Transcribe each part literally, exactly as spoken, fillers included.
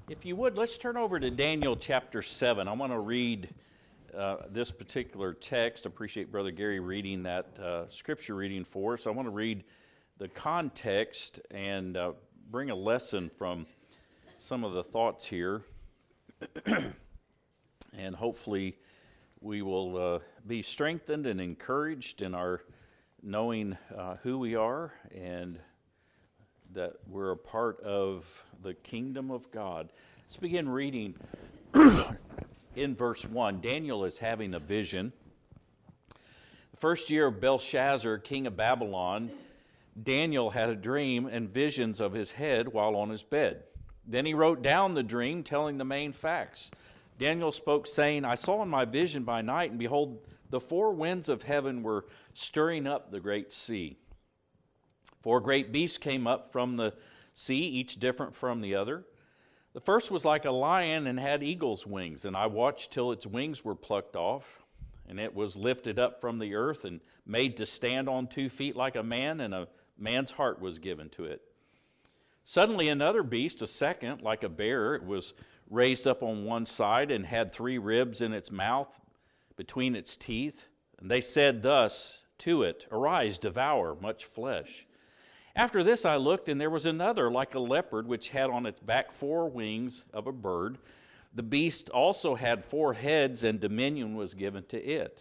If you would, let's turn over to Daniel chapter seven. I want to read uh, this particular text. I appreciate Brother Gary reading that uh, scripture reading for us. I want to read the context and uh, bring a lesson from some of the thoughts here. And hopefully we will uh, be strengthened and encouraged in our knowing uh, who we are and that we're a part of the kingdom of God. Let's begin reading in verse one. Daniel is having a vision. The first year of Belshazzar, king of Babylon, Daniel had a dream and visions of his head while on his bed. Then he wrote down the dream, telling the main facts. Daniel spoke, saying, I saw in my vision by night, and behold, the four winds of heaven were stirring up the great sea. Four great beasts came up from the sea, each different from the other. The first was like a lion and had eagle's wings, and I watched till its wings were plucked off, and it was lifted up from the earth and made to stand on two feet like a man, and a man's heart was given to it. Suddenly another beast, a second, like a bear, it was raised up on one side and had three ribs in its mouth between its teeth. And they said thus to it, Arise, devour much flesh. After this I looked, and there was another like a leopard, which had on its back four wings of a bird. The beast also had four heads, and dominion was given to it.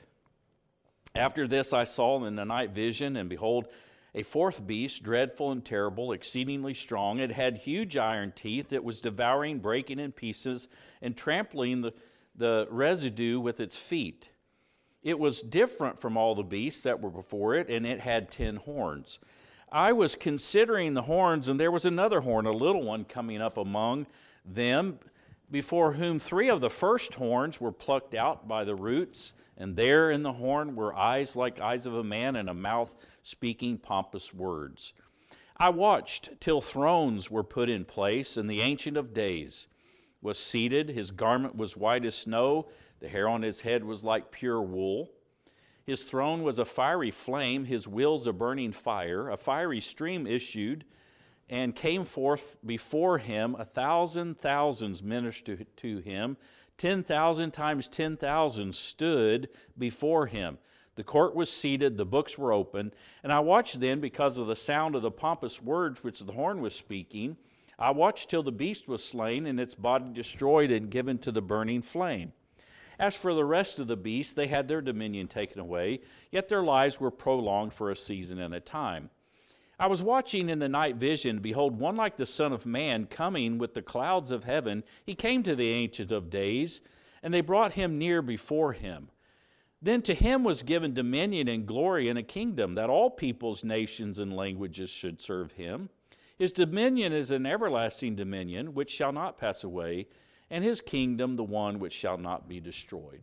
After this I saw in the night vision, and behold, a fourth beast, dreadful and terrible, exceedingly strong. It had huge iron teeth. It was devouring, breaking in pieces, and trampling the, the residue with its feet. It was different from all the beasts that were before it, and it had ten horns. I was considering the horns, and there was another horn, a little one, coming up among them, before whom three of the first horns were plucked out by the roots, and there in the horn were eyes like eyes of a man, and a mouth speaking pompous words. I watched till thrones were put in place, and the Ancient of Days was seated. His garment was white as snow, the hair on his head was like pure wool. His throne was a fiery flame, his wheels a burning fire. A fiery stream issued and came forth before him. A thousand thousands ministered to him. Ten thousand times ten thousand stood before him. The court was seated, the books were open. And I watched then, because of the sound of the pompous words which the horn was speaking, I watched till the beast was slain, and its body destroyed and given to the burning flame. As for the rest of the beasts, they had their dominion taken away, yet their lives were prolonged for a season and a time. I was watching in the night vision, behold, one like the Son of Man coming with the clouds of heaven. He came to the Ancient of Days, and they brought him near before him. Then to him was given dominion and glory and a kingdom, that all peoples, nations, and languages should serve him. His dominion is an everlasting dominion, which shall not pass away, and his kingdom the one which shall not be destroyed.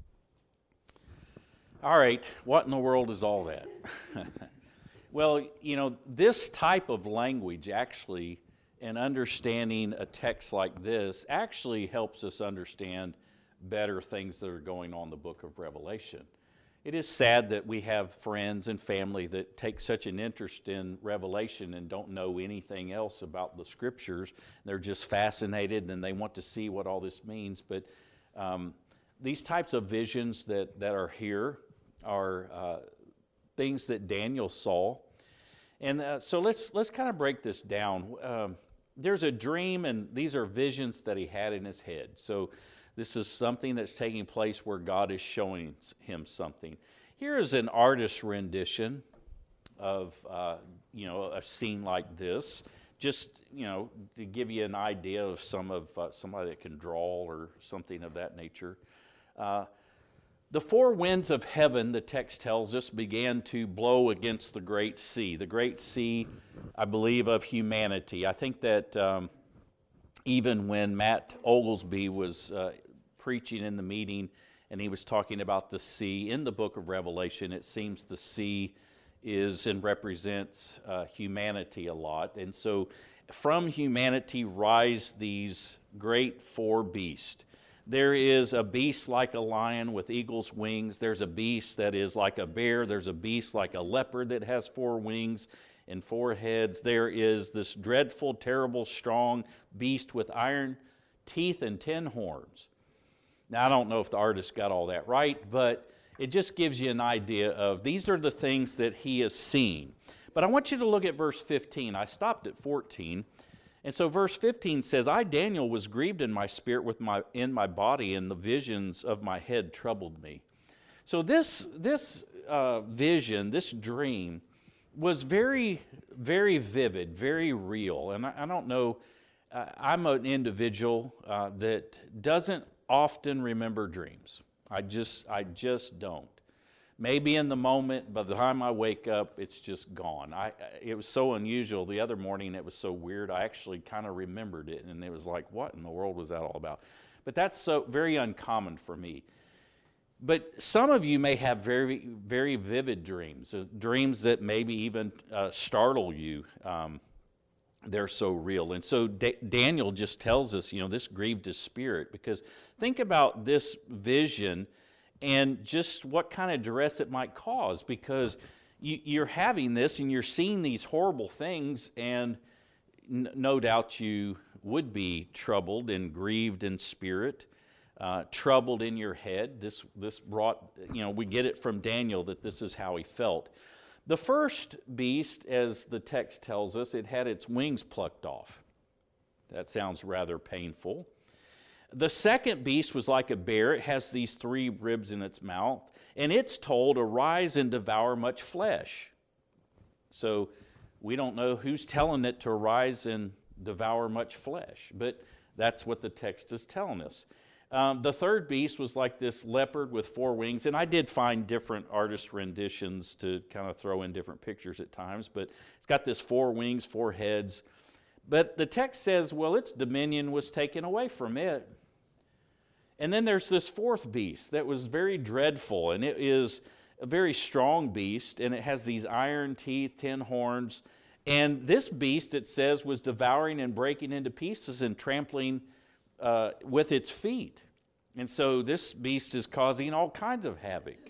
All right, what in the world is all that? Well, you know, this type of language actually, and understanding a text like this, actually helps us understand better things that are going on in the book of Revelation. It is sad that we have friends and family that take such an interest in Revelation and don't know anything else about the Scriptures. They're just fascinated and they want to see what all this means. But um, these types of visions that, that are here are uh, things that Daniel saw. And uh, so let's let's kind of break this down. Um, there's a dream, and these are visions that he had in his head. So this is something that's taking place where God is showing him something. Here is an artist's rendition of, uh, you know, a scene like this. Just, you know, to give you an idea of some of uh, somebody that can draw or something of that nature. Uh, the four winds of heaven, the text tells us, began to blow against the great sea. The great sea, I believe, of humanity. I think that um, even when Matt Oglesby was uh, preaching in the meeting, and he was talking about the sea. In the book of Revelation, it seems the sea is and represents uh, humanity a lot. And so from humanity rise these great four beasts. There is a beast like a lion with eagle's wings. There's a beast that is like a bear. There's a beast like a leopard that has four wings and four heads. There is this dreadful, terrible, strong beast with iron teeth and ten horns. Now, I don't know if the artist got all that right, but it just gives you an idea of these are the things that he has seen. But I want you to look at verse fifteen. I stopped at fourteen. And so verse fifteen says, I, Daniel, was grieved in my spirit with my in my body, and the visions of my head troubled me. So this, this uh, vision, this dream, was very, very vivid, very real. And I, I don't know, uh, I'm an individual uh, that doesn't often remember dreams. I just, I just don't. Maybe in the moment, by the time I wake up, it's just gone. I, it was so unusual. The other morning, it was so weird. I actually kind of remembered it, and it was like, what in the world was that all about? But that's so very uncommon for me. But some of you may have very, very vivid dreams, uh, dreams that maybe even uh, startle you. Um, they're so real. And so D- Daniel just tells us, you know, this grieved his spirit, because think about this vision and just what kind of duress it might cause, because you, you're having this and you're seeing these horrible things, and n- no doubt you would be troubled and grieved in spirit, uh, troubled in your head. This, this brought, you know, we get it from Daniel that this is how he felt. The first beast, as the text tells us, it had its wings plucked off. That sounds rather painful. The second beast was like a bear. It has these three ribs in its mouth, and it's told, arise and devour much flesh. So we don't know who's telling it to arise and devour much flesh, but that's what the text is telling us. Um, the third beast was like this leopard with four wings, and I did find different artist renditions to kind of throw in different pictures at times, but it's got this four wings, four heads. But the text says, well, its dominion was taken away from it. And then there's this fourth beast that was very dreadful, and it is a very strong beast, and it has these iron teeth, ten horns. And this beast, it says, was devouring and breaking into pieces and trampling uh, with its feet. And so this beast is causing all kinds of havoc.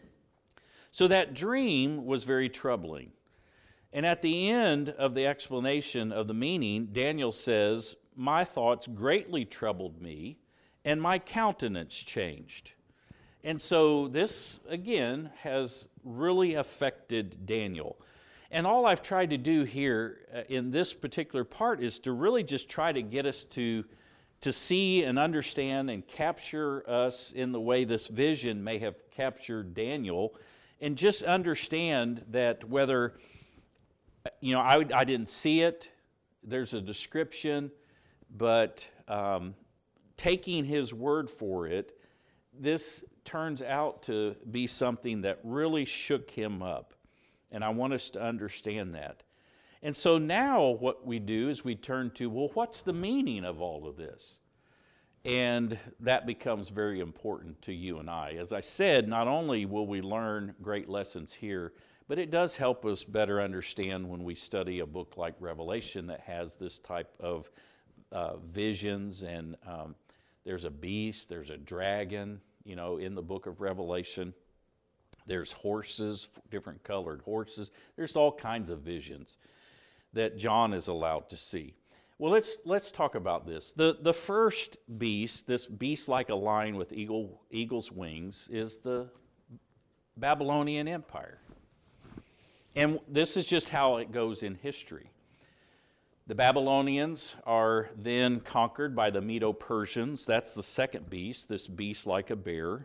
So that dream was very troubling. And at the end of the explanation of the meaning, Daniel says, my thoughts greatly troubled me, and my countenance changed. And so this, again, has really affected Daniel. And all I've tried to do here uh, in this particular part is to really just try to get us to, to see and understand and capture us in the way this vision may have captured Daniel, and just understand that whether, you know, I, I didn't see it, there's a description, but um, taking his word for it, this turns out to be something that really shook him up. And I want us to understand that. And so now what we do is we turn to, well, what's the meaning of all of this? And that becomes very important to you and I. As I said, not only will we learn great lessons here, but it does help us better understand when we study a book like Revelation that has this type of uh, visions, and um, there's a beast, there's a dragon, you know, in the book of Revelation. There's horses, different colored horses. There's all kinds of visions that John is allowed to see. Well, let's let's talk about this. The the first beast, this beast like a lion with eagle eagle's wings, is the Babylonian Empire. And this is just how it goes in history. The Babylonians are then conquered by the Medo-Persians. That's the second beast, this beast like a bear.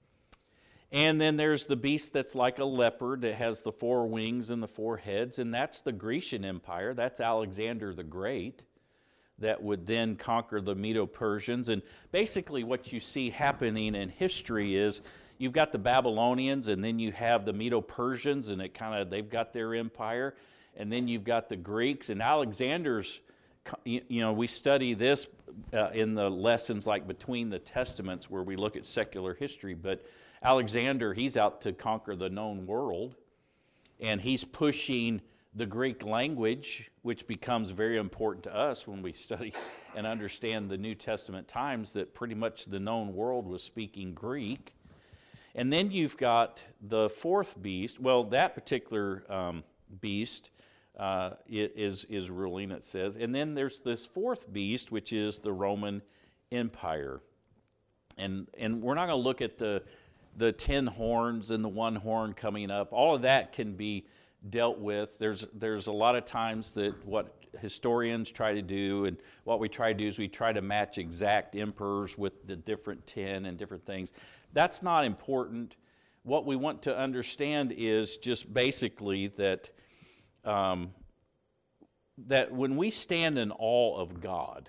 And then there's the beast that's like a leopard that has the four wings and the four heads, and that's the Grecian Empire. That's Alexander the Great that would then conquer the Medo-Persians. And basically what you see happening in history is you've got the Babylonians, and then you have the Medo-Persians, and it kind of they've got their empire. And then you've got the Greeks, and Alexander's, you know, we study this uh, in the lessons like between the Testaments where we look at secular history, but Alexander, he's out to conquer the known world, and he's pushing the Greek language, which becomes very important to us when we study and understand the New Testament times, that pretty much the known world was speaking Greek. And then you've got the fourth beast. Well, that particular um, beast uh, is, is ruling, it says. And then there's this fourth beast, which is the Roman Empire. And and we're not going to look at the the ten horns and the one horn coming up. All of that can be dealt with. There's there's a lot of times that what historians try to do, and what we try to do is we try to match exact emperors with the different ten and different things. That's not important. What we want to understand is just basically that um, that when we stand in awe of God,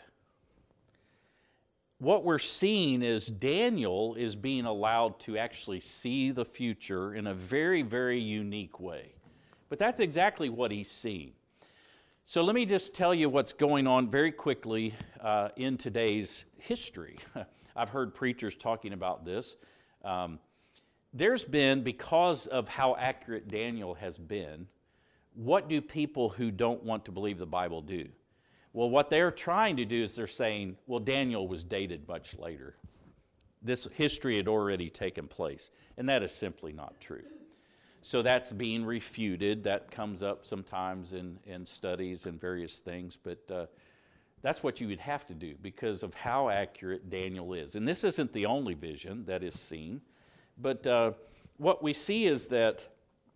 what we're seeing is Daniel is being allowed to actually see the future in a very, very unique way. But that's exactly what he's seeing. So let me just tell you what's going on very quickly uh, in today's history. I've heard preachers talking about this. Um, there's been, because of how accurate Daniel has been, what do people who don't want to believe the Bible do? Well, what they're trying to do is they're saying, well, Daniel was dated much later. This history had already taken place, and that is simply not true. So that's being refuted. That comes up sometimes in, in studies and various things, but uh, that's what you would have to do because of how accurate Daniel is. And this isn't the only vision that is seen, but uh, what we see is that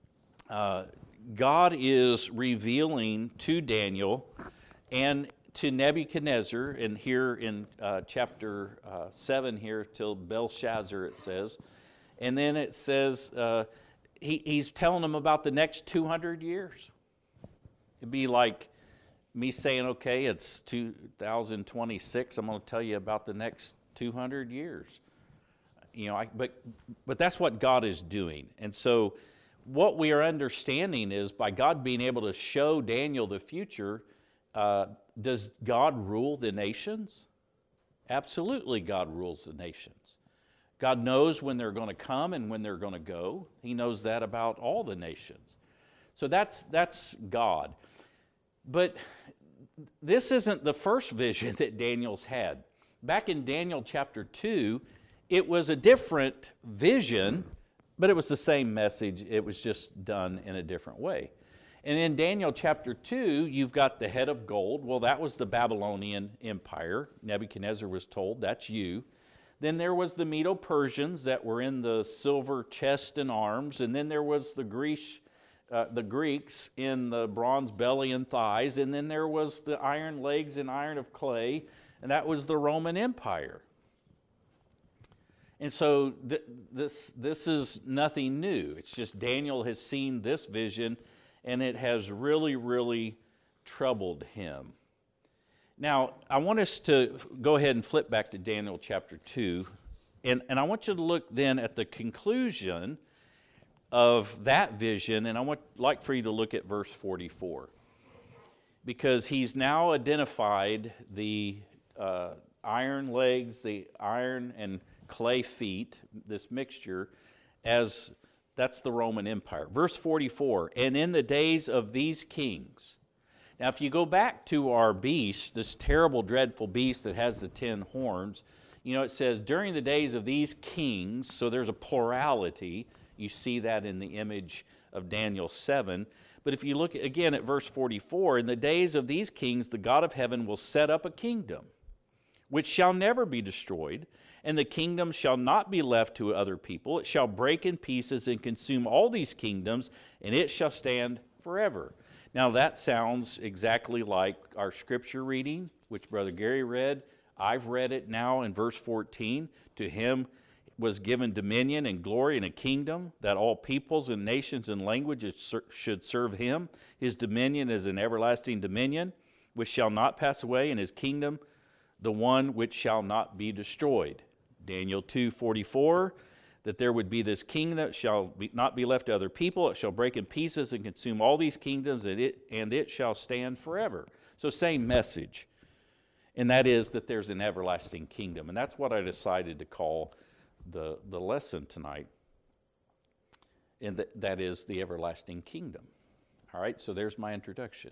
uh, God is revealing to Daniel and to Nebuchadnezzar, and here in uh, chapter uh, seven here till Belshazzar it says, and then it says uh, he, he's telling them about the next two hundred years. It'd be like me saying, okay, it's two thousand twenty-six, I'm going to tell you about the next two hundred years. You know, I, but but that's what God is doing, and so what we are understanding is by God being able to show Daniel the future. Uh, does God rule the nations? Absolutely, God rules the nations. God knows when they're going to come and when they're going to go. He knows that about all the nations. So that's that's God. But this isn't the first vision that Daniel's had. Back in Daniel chapter two, it was a different vision, but it was the same message. It was just done in a different way. And in Daniel chapter two, you've got the head of gold. Well, that was the Babylonian Empire. Nebuchadnezzar was told, that's you. Then there was the Medo-Persians that were in the silver chest and arms. And then there was the Greece, uh, the Greeks in the bronze belly and thighs. And then there was the iron legs and iron of clay. And that was the Roman Empire. And so th- this, this is nothing new. It's just Daniel has seen this vision, and it has really, really troubled him. Now, I want us to go ahead and flip back to Daniel chapter two, and, and I want you to look then at the conclusion of that vision, and I would like for you to look at verse forty-four. Because he's now identified the uh, iron legs, the iron and clay feet, this mixture, as that's the Roman Empire. Verse forty-four, and in the days of these kings. Now, if you go back to our beast, this terrible, dreadful beast that has the ten horns, you know, it says, during the days of these kings, so there's a plurality. You see that in the image of Daniel seven. But if you look again at verse forty-four, in the days of these kings, the God of heaven will set up a kingdom, which shall never be destroyed, and the kingdom shall not be left to other people. It shall break in pieces and consume all these kingdoms, and it shall stand forever. Now that sounds exactly like our scripture reading, which Brother Gary read. I've read it now in verse fourteen. To him was given dominion and glory and a kingdom, that all peoples and nations and languages should serve him. His dominion is an everlasting dominion, which shall not pass away, and his kingdom the one which shall not be destroyed. Daniel two forty-four, that there would be this kingdom that shall be, not be left to other people. It shall break in pieces and consume all these kingdoms, and it, and it shall stand forever. So same message, and that is that there's an everlasting kingdom. And that's what I decided to call the, the lesson tonight, and that, that is the everlasting kingdom. All right, so there's my introduction.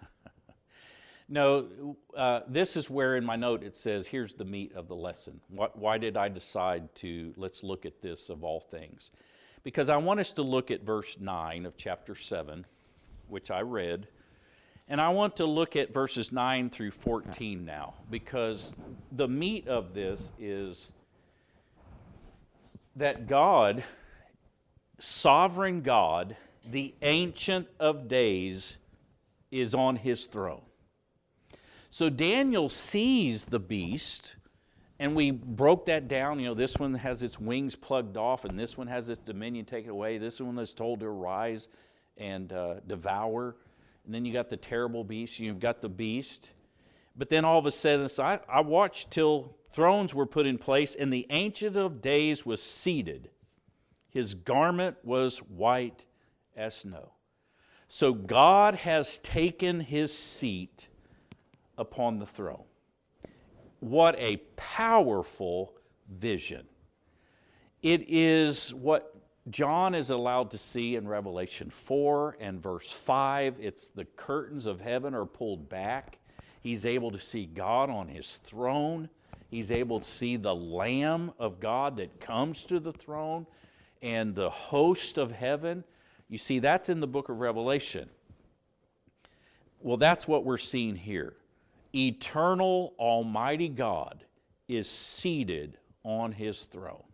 No, uh, this is where in my note it says, here's the meat of the lesson. What, why did I decide to, let's look at this of all things? Because I want us to look at verse nine of chapter seven, which I read, And I want to look at verses nine through fourteen now, because the meat of this is that God, sovereign God, the Ancient of Days, is on his throne. So Daniel sees the beast, and we broke that down. You know, this one has its wings plugged off, and this one has its dominion taken away. This one is told to arise and uh, devour. And then you got the terrible beast, you've got the beast. But then all of a sudden, I, I watched till thrones were put in place, and the Ancient of Days was seated. His garment was white as snow. So God has taken his seat upon the throne. What a powerful vision. It is what John is allowed to see in Revelation four and verse five. It's the curtains of heaven are pulled back. He's able to see God on his throne. He's able to see the Lamb of God that comes to the throne and the host of heaven. You see, that's in the book of Revelation. Well, that's what we're seeing here. Eternal Almighty God is seated on his throne.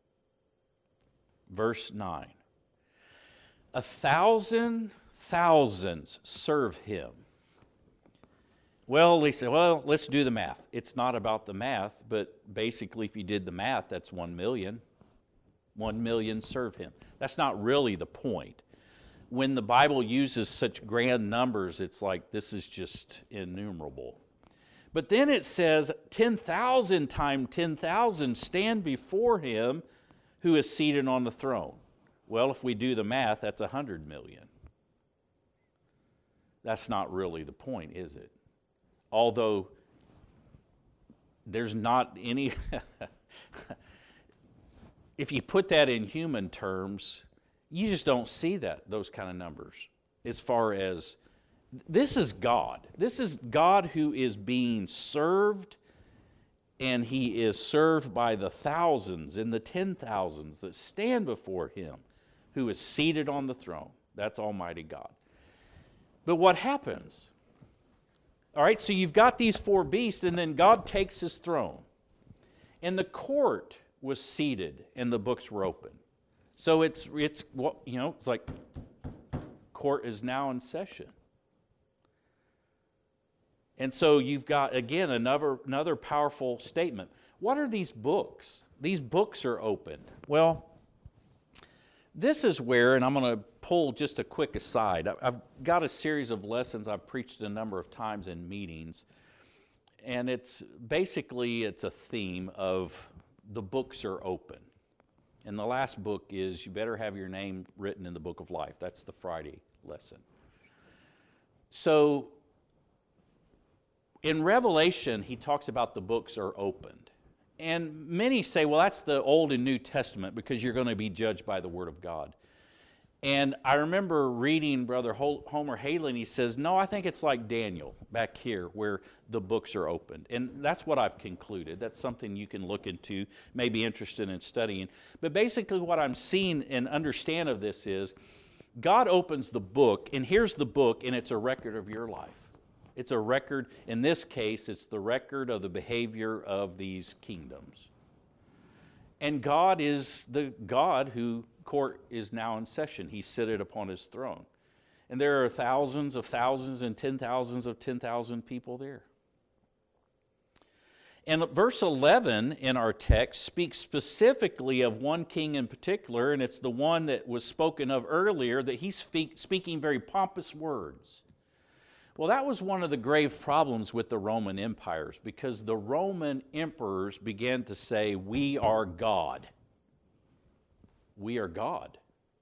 Verse nine. A thousand thousands serve him. Well, they say, well, let's do the math. It's not about the math, but basically if you did the math, that's one million. One million serve him. That's not really the point. When the Bible uses such grand numbers, it's like this is just innumerable. But then it says ten thousand times ten thousand stand before him who is seated on the throne. Well, if we do the math, that's one hundred million. That's not really the point, is it? Although there's not any... If you put that in human terms, you just don't see that, those kind of numbers. As far as, this is God. This is God who is being served, and he is served by the thousands and the ten thousands that stand before him, who is seated on the throne. That's Almighty God. But what happens? All right, so you've got these four beasts, and then God takes his throne. And the court was seated, and the books were open. So it's, it's you know, it's like court is now in session. And so you've got, again, another, another powerful statement. What are these books? These books are opened. Well, this is where, and I'm going to pull just a quick aside. I've got a series of lessons I've preached a number of times in meetings, and it's basically, it's a theme of the books are open. And the last book is, you better have your name written in the book of life. That's the Friday lesson. So, in Revelation, he talks about the books are opened. And many say, well, that's the Old and New Testament because you're going to be judged by the Word of God. And I remember reading Brother Homer Haley, and he says, no, I think it's like Daniel back here where the books are opened. And that's what I've concluded. That's something you can look into, may be interested in studying. But basically what I'm seeing and understand of this is God opens the book, and here's the book, and it's a record of your life. It's a record, in this case, it's the record of the behavior of these kingdoms. And God is the God who court is now in session. He's seated upon his throne. And there are thousands of thousands and ten thousands of ten thousand people there. And verse eleven in our text speaks specifically of one king in particular, and it's the one that was spoken of earlier, that he's speak, speaking very pompous words. Well, that was one of the grave problems with the Roman empires, because the Roman emperors began to say, we are God. We are God.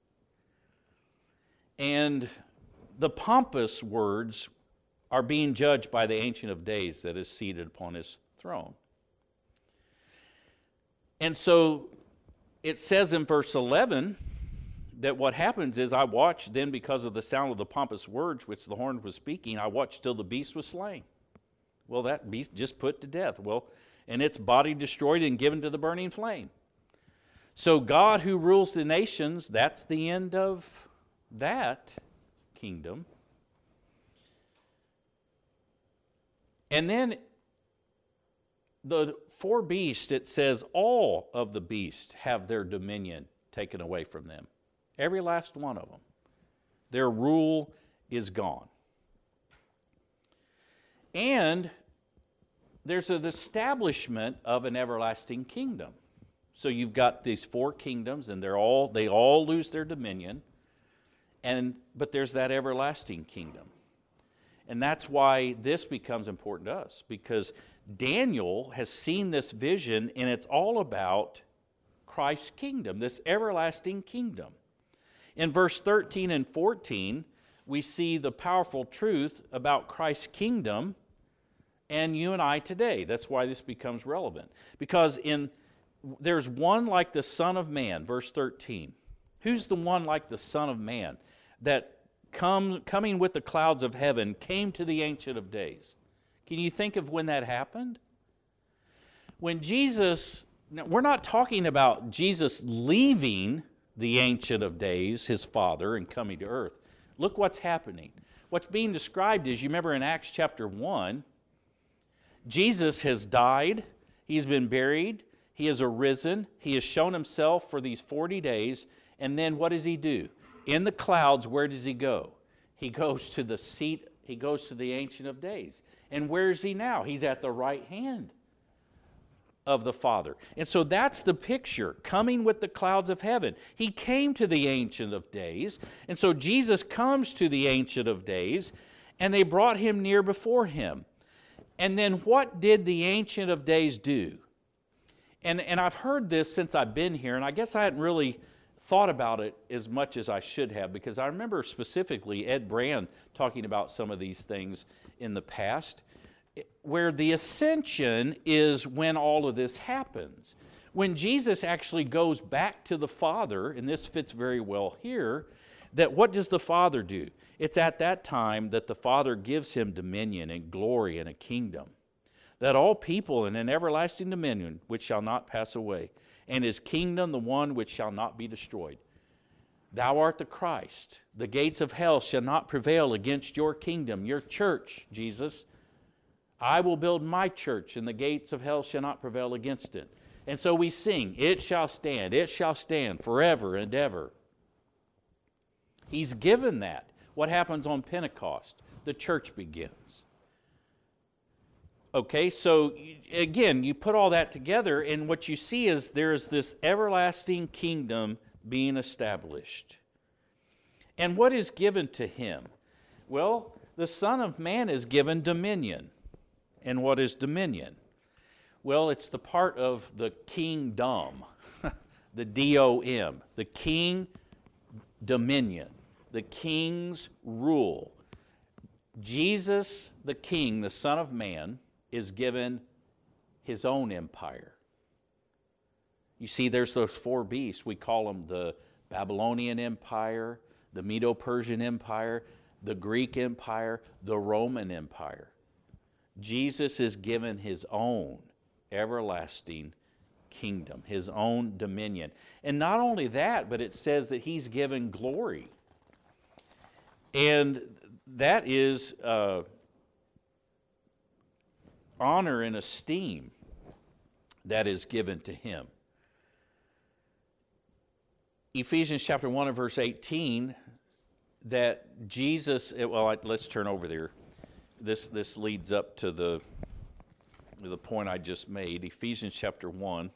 And the pompous words are being judged by the Ancient of Days that is seated upon his throne. And so it says in verse eleven that what happens is, I watched then because of the sound of the pompous words which the horn was speaking, I watched till the beast was slain. Well, that beast just put to death. Well, and its body destroyed and given to the burning flame. So God who rules the nations, that's the end of that kingdom. And then the four beasts, it says all of the beasts have their dominion taken away from them. Every last one of them. Their rule is gone. And there's an establishment of an everlasting kingdom. So you've got these four kingdoms, and they're all they all lose their dominion. And but there's that everlasting kingdom. And that's why this becomes important to us, because Daniel has seen this vision, and it's all about Christ's kingdom, this everlasting kingdom. In verse thirteen and fourteen, we see the powerful truth about Christ's kingdom and you and I today. That's why this becomes relevant. Because in there's one like the Son of Man, verse thirteen. Who's the one like the Son of Man that come, coming with the clouds of heaven came to the Ancient of Days? Can you think of when that happened? When Jesus, now we're not talking about Jesus leaving the Ancient of Days, his Father, and coming to earth. Look what's happening. What's being described is, you remember in Acts chapter one, Jesus has died, he's been buried, he has arisen, he has shown himself for these forty days, and then what does he do? In the clouds, where does he go? He goes to the seat, he goes to the Ancient of Days. And where is he now? He's at the right hand of the Father. And so that's the picture, coming with the clouds of heaven. He came to the Ancient of Days, and so Jesus comes to the Ancient of Days, and they brought him near before him. And then what did the Ancient of Days do? And, and I've heard this since I've been here, and I guess I hadn't really thought about it as much as I should have, because I remember specifically Ed Brand talking about some of these things in the past, where the ascension is when all of this happens. When Jesus actually goes back to the Father, and this fits very well here, that what does the Father do? It's at that time that the Father gives him dominion and glory and a kingdom, that all people in an everlasting dominion which shall not pass away, and his kingdom the one which shall not be destroyed. Thou art the Christ. The gates of hell shall not prevail against your kingdom, your church, Jesus. I will build my church, and the gates of hell shall not prevail against it. And so we sing, it shall stand, it shall stand forever and ever. He's given that. What happens on Pentecost? The church begins. Okay, so again, you put all that together, and what you see is there's this everlasting kingdom being established. And what is given to him? Well, the Son of Man is given dominion. And what is dominion? Well, it's the part of the kingdom, the D O M, the king dominion, the king's rule. Jesus, the King, the Son of Man, is given his own empire. You see, there's those four beasts. We call them the Babylonian Empire, the Medo-Persian Empire, the Greek Empire, the Roman Empire. Jesus is given his own everlasting kingdom, his own dominion. And not only that, but it says that he's given glory. And that is uh, honor and esteem that is given to him. Ephesians chapter one and verse eighteen, that Jesus, well, let's turn over there. This, this leads up to the, the point I just made. Ephesians chapter one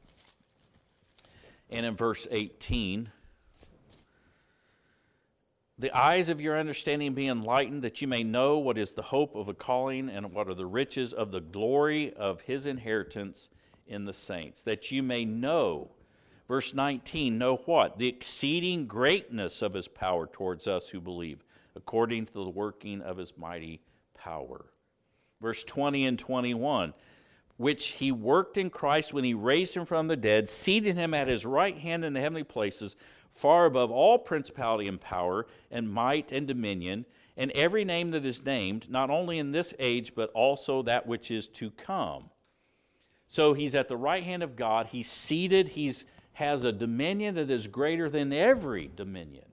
and in verse eighteen. The eyes of your understanding be enlightened, that you may know what is the hope of a calling and what are the riches of the glory of his inheritance in the saints. That you may know, verse nineteen, know what? The exceeding greatness of his power towards us who believe, according to the working of his mighty power. Verse twenty and twenty-one, which he worked in Christ when he raised him from the dead, seated him at his right hand in the heavenly places, far above all principality and power and might and dominion, and every name that is named, not only in this age, but also that which is to come. So he's at the right hand of God. He's seated. He's has a dominion that is greater than every dominion.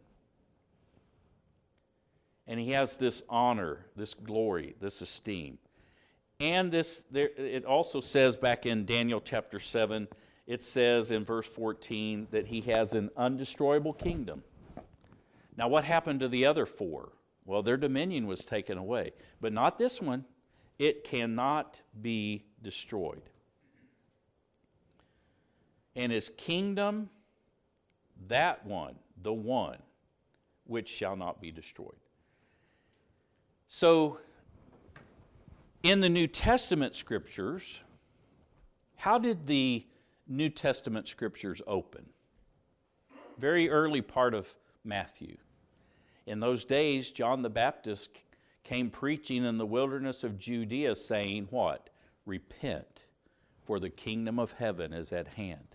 And he has this honor, this glory, this esteem. And this, there, it also says back in Daniel chapter seven, it says in verse fourteen that he has an undestroyable kingdom. Now, what happened to the other four? Well, their dominion was taken away, but not this one. It cannot be destroyed. And his kingdom, that one, the one, which shall not be destroyed. So, in the New Testament scriptures, how did the New Testament scriptures open? Very early part of Matthew. In those days, John the Baptist came preaching in the wilderness of Judea, saying, what? Repent, for the kingdom of heaven is at hand.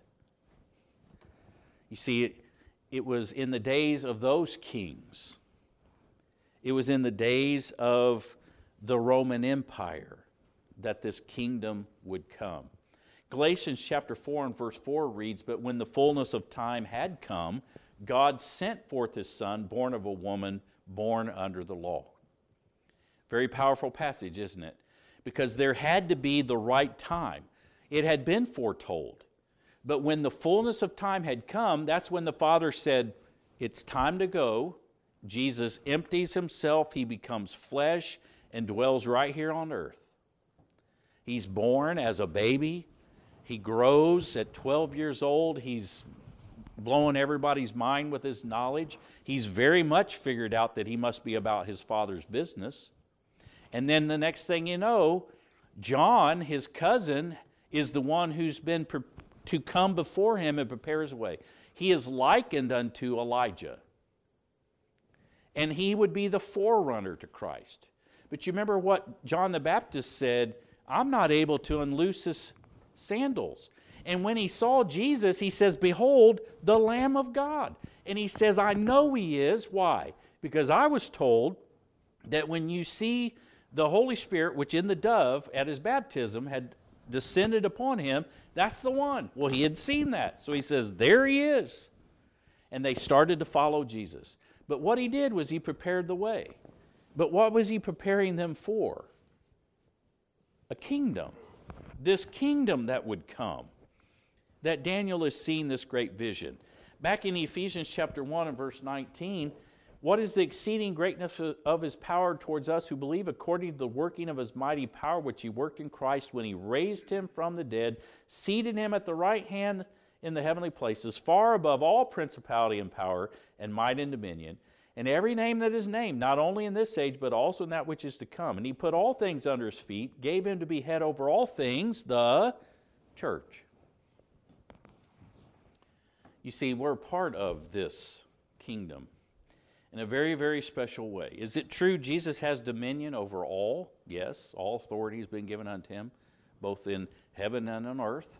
You see, it, it was in the days of those kings. It was in the days of the Roman Empire that this kingdom would come. Galatians chapter four and verse four reads, but when the fullness of time had come, God sent forth his Son, born of a woman, born under the law. Very powerful passage, isn't it? Because there had to be the right time. It had been foretold. But when the fullness of time had come, that's when the Father said, it's time to go. Jesus empties himself. He becomes flesh and dwells right here on earth. He's born as a baby. He grows at twelve years old. He's blowing everybody's mind with his knowledge. He's very much figured out that he must be about his Father's business. And then the next thing you know, John, his cousin, is the one who's been pre- to come before him and prepare his way. He is likened unto Elijah. And he would be the forerunner to Christ. But you remember what John the Baptist said, I'm not able to unloose his sandals. And when he saw Jesus, he says, behold, the Lamb of God. And he says, I know he is. Why? Because I was told that when you see the Holy Spirit, which in the dove at his baptism had descended upon him, that's the one. Well, he had seen that. So he says, there he is. And they started to follow Jesus. But what he did was he prepared the way. But what was he preparing them for? A kingdom. This kingdom that would come. That Daniel has seen this great vision. Back in Ephesians chapter one and verse nineteen, what is the exceeding greatness of his power towards us who believe, according to the working of his mighty power, which he worked in Christ when he raised him from the dead, seated him at the right hand in the heavenly places, far above all principality and power and might and dominion, and every name that is named, not only in this age, but also in that which is to come. And he put all things under his feet, gave him to be head over all things, the church. You see, we're part of this kingdom in a very, very special way. Is it true Jesus has dominion over all? Yes, all authority has been given unto him, both in heaven and on earth.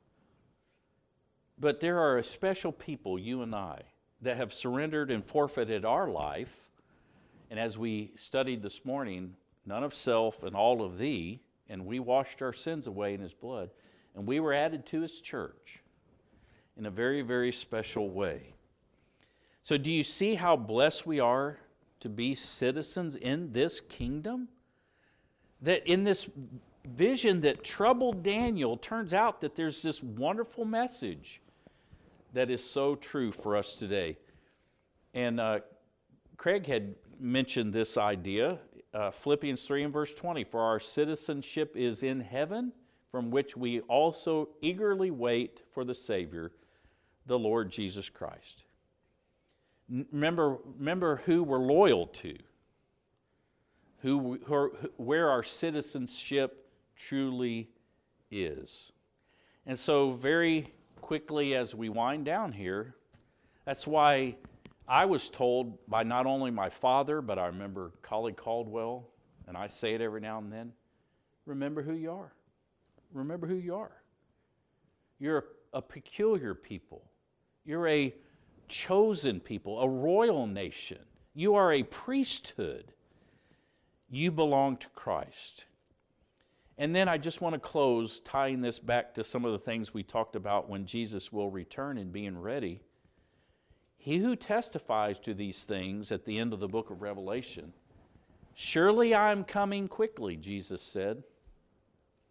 But there are a special people, you and I, that have surrendered and forfeited our life. And as we studied this morning, none of self and all of thee, and we washed our sins away in his blood, and we were added to his church in a very, very special way. So do you see how blessed we are to be citizens in this kingdom? That in this vision that troubled Daniel, turns out that there's this wonderful message that is so true for us today. And uh, Craig had mentioned this idea, uh, Philippians three and verse twenty, for our citizenship is in heaven, from which we also eagerly wait for the Savior, the Lord Jesus Christ. Remember, remember who we're loyal to, who, who are, where our citizenship truly is. And so very quickly as we wind down here, that's why I was told by not only my father, but I remember Collie Caldwell, and I say it every now and then, remember who you are. Remember who you are. You're a peculiar people. You're a chosen people, a royal nation. You are a priesthood. You belong to Christ. And then I just want to close tying this back to some of the things we talked about when Jesus will return and being ready. He who testifies to these things at the end of the book of Revelation, surely I am coming quickly, Jesus said.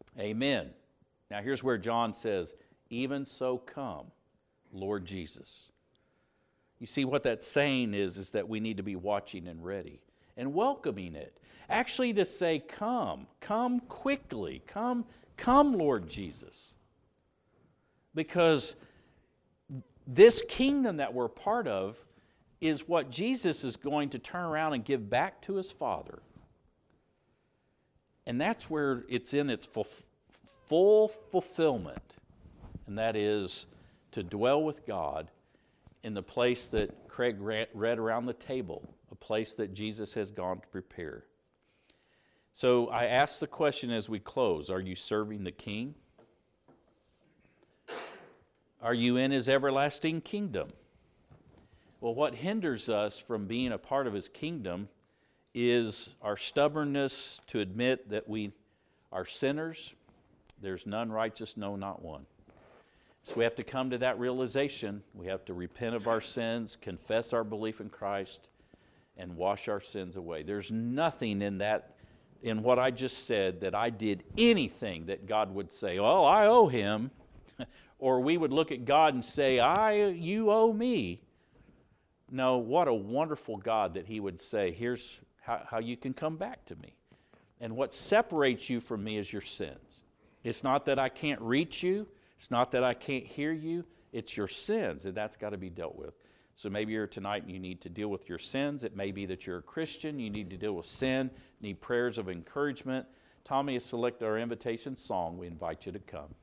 Amen. Now here's where John says, even so come, Lord Jesus. You see, what that's saying is, is that we need to be watching and ready and welcoming it. Actually to say, come, come quickly, come, come, Lord Jesus. Because this kingdom that we're part of is what Jesus is going to turn around and give back to his Father. And that's where it's in its full, full fulfillment. And that is to dwell with God in the place that Craig read around the table, a place that Jesus has gone to prepare. So I ask the question as we close, are you serving the King? Are you in his everlasting kingdom? Well, what hinders us from being a part of his kingdom is our stubbornness to admit that we are sinners. There's none righteous, no, not one. So we have to come to that realization. We have to repent of our sins, confess our belief in Christ, and wash our sins away. There's nothing in that, in what I just said, that I did anything that God would say, oh, I owe him. Or we would look at God and say, I, you owe me. No, what a wonderful God that he would say, here's how, how you can come back to me. And what separates you from me is your sins. It's not that I can't reach you. It's not that I can't hear you. It's your sins, and that's got to be dealt with. So maybe you're tonight and you need to deal with your sins. It may be that you're a Christian. You need to deal with sin, need prayers of encouragement. Tommy has selected our invitation song. We invite you to come.